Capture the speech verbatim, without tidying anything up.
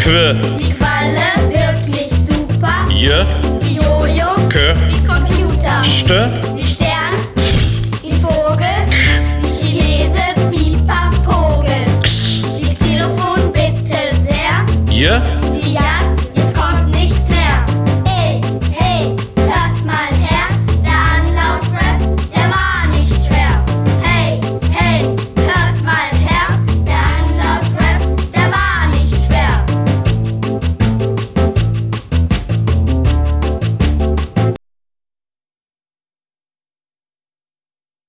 Quä, Die Qualle, wirklich super. Je, Die Jojo, Kö, die Computer. Ste, Die Stern, die Vogel, die These, Pipa, Vogel. X, Die Xylophon, bitte sehr. Je,